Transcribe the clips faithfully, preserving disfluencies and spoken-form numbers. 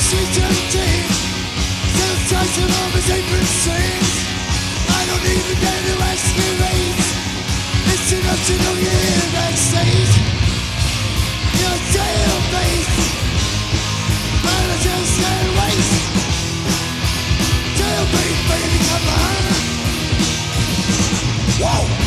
sweet seventeen, still touching on his apron strings. I don't even dare to ask your age. It's enough to know you're here backstage. You're jail-based, and I just can't wait. Jailbait, baby, come on. Whoa!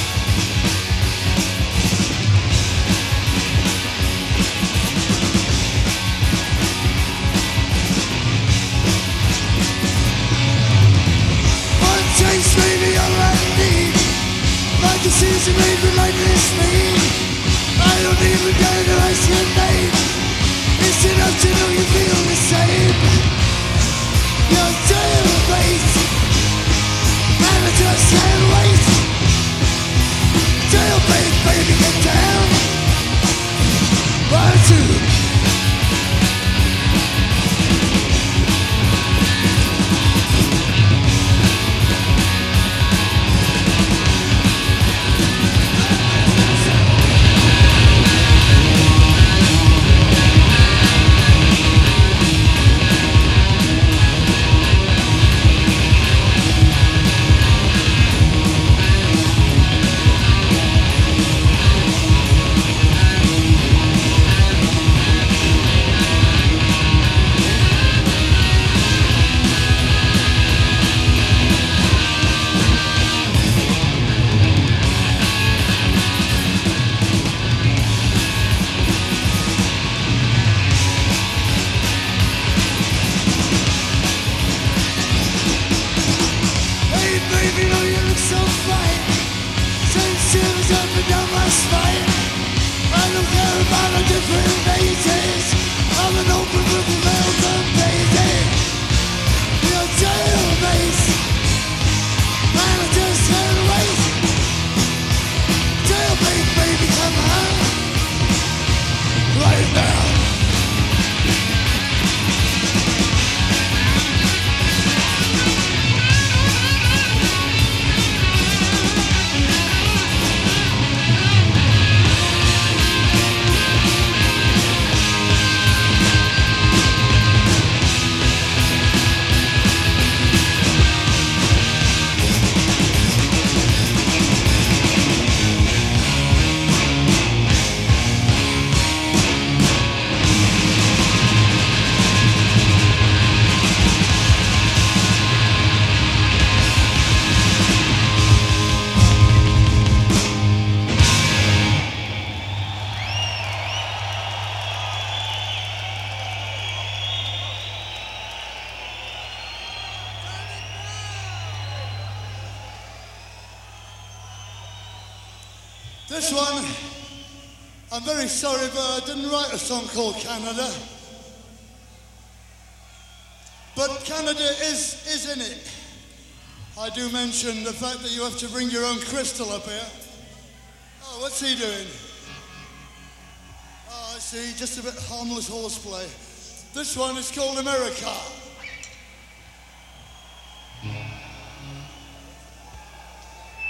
Chase maybe all I need. My decision made me like this speed. I don't even dare to ask your name. It's enough to know you feel the same. You're jail-based, and I just can't wait. Jail-based, baby, get down. One, two. This one, I'm very sorry, but I didn't write a song called Canada. But Canada is, is in it. I do mention the fact that you have to bring your own crystal up here. Oh, what's he doing? Oh, I see, just a bit harmless horseplay. This one is called America.